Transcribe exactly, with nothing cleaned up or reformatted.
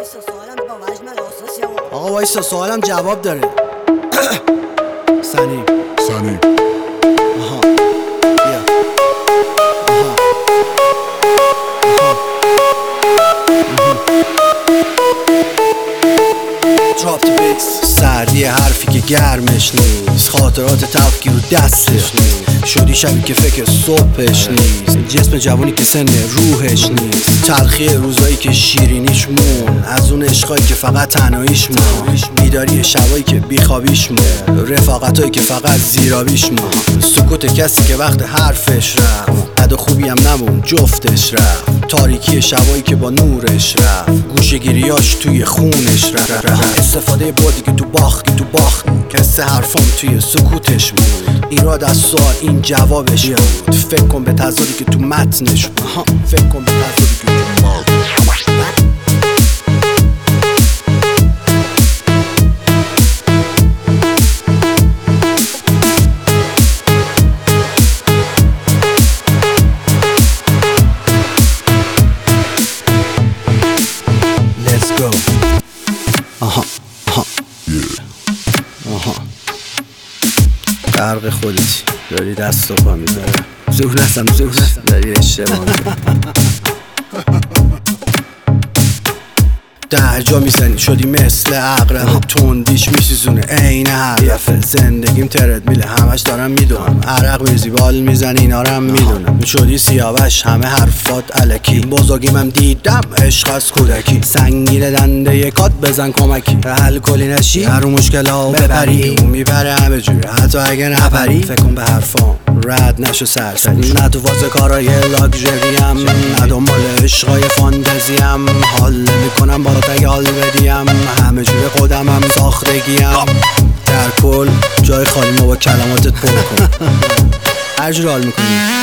آقا وایسا سوالم جواب داره. سنی سنی آها بیا آها Drop the beats. سردی حرفی که گرمش نیست، خاطرات تلخی رو دستش نیست، شدی شبی که فکر صبحش نیست، جسم جوانی که سن روحش نیست، تلخی روزایی که شیرینیش مون، از اون عشقایی که فقط تنهاییش مون، بیداری شبایی که بیخوابیش مون، رفاقتایی که فقط زیرابیش مون، سکوت کسی که وقت حرفش رفت، بد و خوبی هم نمون جفتش رفت، تاریکی شبایی که با نورش رفت، گوشه‌گیریاش توی خونش رفت، استفاده بردی که تو باختی تو باخت، کسه حرفام توی سکوتش بود، ایراد از سوال این جوابش بود، فکر کن به تضادی که تو متنش بود، فکر کن به تضادی که تو متنش. Let's go. آها آها آها غرق خودتی داری دست و پا میذاره، زور نستم زور نستم داری اشتباه میکنی، ده جا میزنی شدی مثل عقرب، تندیش میسیزونه عین حرفه، زندگیم ترد میله همش دارم میدونم، عرق میریزی بال میزنی اینا رو هم میدونم، شدی سیاوش همه حرفات الکی، بزرگیم هم دیدم عشق از کودکی، سنگین دنده یکات بزن کمکی، حل کلی نشی هر مشکل ها ببری، اون میبره همه جوره حتی اگه نپری، فکر کن به حرفام رد نشو سرسری، نه تو واسه کارای لاکچریم، نه دنبال عشقای فانتزیم، حال نمیکنم با تیال بدیم، همه جوره خودم هم ساختگیم، در کل جای خالی ما با کلماتت پر کن، هر جور حال میکنی